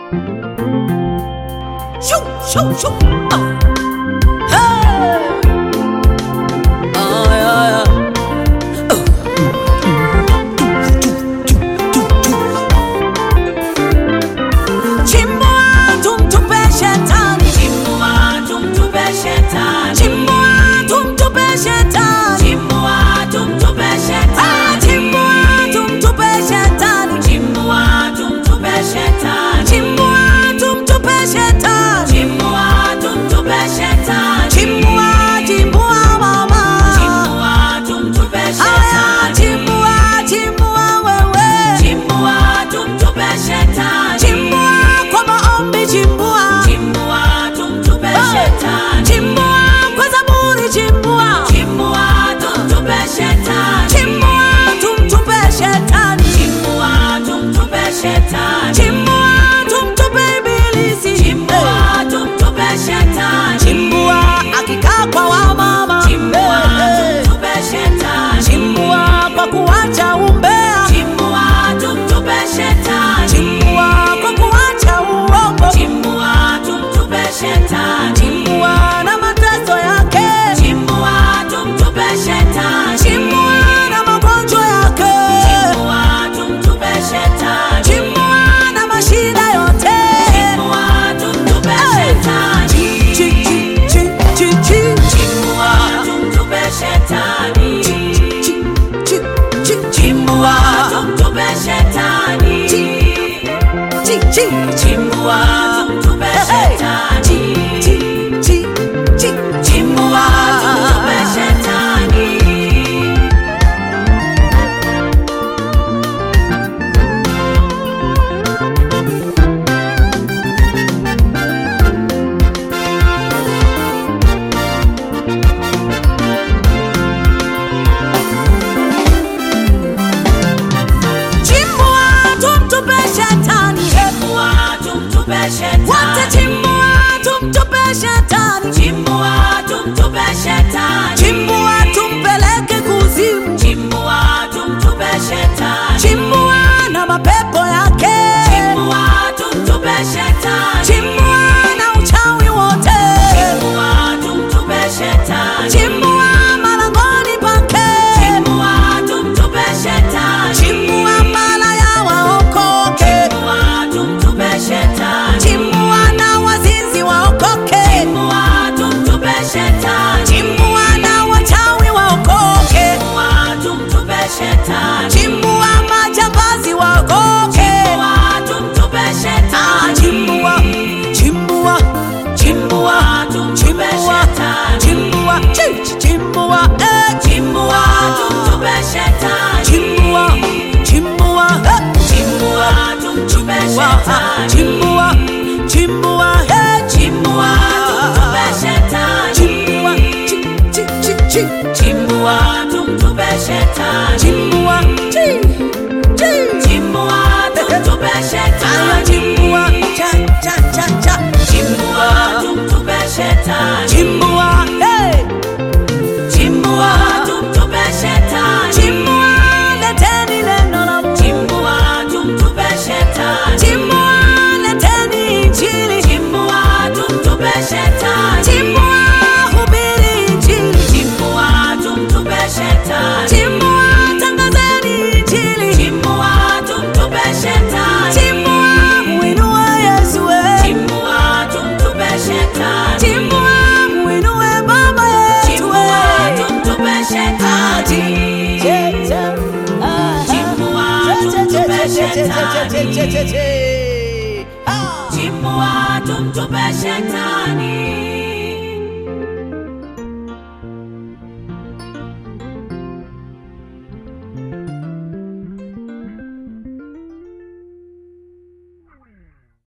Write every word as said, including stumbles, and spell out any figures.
Shoo, shoo, shoo. Oh. Hey. Oh, yeah, yeah. Oh. Chimbua tumtupe shetani, Chimbua tumtupe shetani, chimbua tumtupe shetani, Chimbua tumtupe shetani, chimbua tumtupe shetani, Chimbua tumtupe shetani, chimbua tumtupe shetani, Chimbua tumtupe shetani, chimbua chimbua mama, Chimbua tumtupe haya shetani, chimbua chimbua wewe, Chimbua tumtupe shetani, chimbua kwa maombi, chimbua Chimbua tumtupe shetani, chimbua kwa zaburi, chimbua Chimbua tumtupe shetani, chimbua tumtupe shetani, Chimbua tumtupe shetani, chimbua tumtupe ibilisi, Chimbua tumtupe shetani, chimbua akikaa kwa wamama, Chimbua tumtupe shetani, chimbua kwa kuacha umbea, Chimbua tumtupe shetani, chimbua kwa kuacha uongo, Chimbua tumtupe shetani, chimbua na mateso yake, Chimbua tumtupe shetani, chimbua na magonjwa yake, Chimbua tumtupe shetani, chimbua na mashida yote, Chimbua tumtupe shetani, chi chi chi chi chi Chimbua tumtupe shetani, chi chi chi Chimbua tumtupe shetani, chi chi Chimbua tumtupe shetani, chi chi chi Chimbua tumtupe shetani. chimbua tumtupe shetani, Chimbua tumtupe wote shetani, chimbua tumtupe shetani, Chimbua tumtupe shetani, chimbua tumpeleke kuzimu, Chimbua tumtupe shetani, chimbua na mapepo yake, Chimbua tumtupe shetani, chimbua na uchawi wote, Chimbua tumtupe shetani, chimbua malangoni pake, Chimbua tumtupe shetani, chimbua malaya waokoke, Chimbua tumtupe shetani, chimbua na wazinzi waokoke, Chimbua tumtupe shetani, chimbua na wachawi waokoke, Chimbua tumtupe shetani, chimbua majambazi waokoke, Chimbua tumtupe ah, shetani, chimbua chimbua Chimbua tumtupe shetani, chimbua chi chimbua eh Chimbua tumtupe shetani, chimbua chimbua eh Chimbua tumtupe shetani, chimbua chimbua eh Chimbua tumtupe shetani, chimbua chi chi chi chi Chimbua tumtupe shetani, chimbua chi chi Chimbua tumtupe aya shetani, chimbua cha cha cha cha Chimbua tumtupe shetani, chimbua eh Chimbua tumtupe shetani, chimbua leteni neno la Mungu, Chimbua tumtupe shetani, chimbua leteni injili, Chimbua tumtupe shetani, chimbua hubiri injili, Chimbua tumtupe shetani, chimbua tangazeni injili, Chimbua tumtupe shetani, chimbua muinue Yesu eh, Chimbua tumtupe shetani, chimbua muinue Baba yetu Chimbua eh, tumtupe shetani, Chimbua tumtupe shetani, Chimbua tumtupe shetani.